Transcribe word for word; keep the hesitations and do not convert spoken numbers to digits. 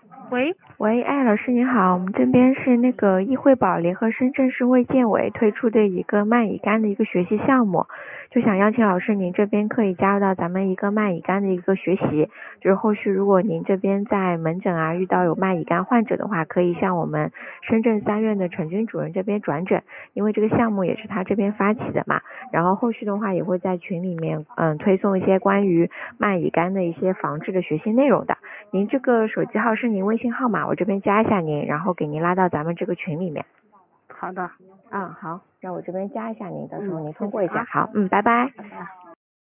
喂， 喂，哎，老师您好，我们这边是那个易惠宝联合深圳市卫健委推出的一个慢乙肝的一个学习项目，就想邀请老师您这边可以加入到咱们一个慢乙肝的一个学习，就是后续如果您这边在门诊啊遇到有慢乙肝患者的话，可以向我们深圳三院的陈军主任这边转诊，因为这个项目也是他这边发起的嘛，然后后续的话也会在群里面嗯推送一些关于慢乙肝的一些防治的学习内容的。您这个手机号是您微信号码，我这边加一下您，然后给您拉到咱们这个群里面。 好的。 嗯，好，让我这边加一下您，到时候嗯， 您通过一下。 谢谢啊。 好，嗯，拜拜。 拜拜。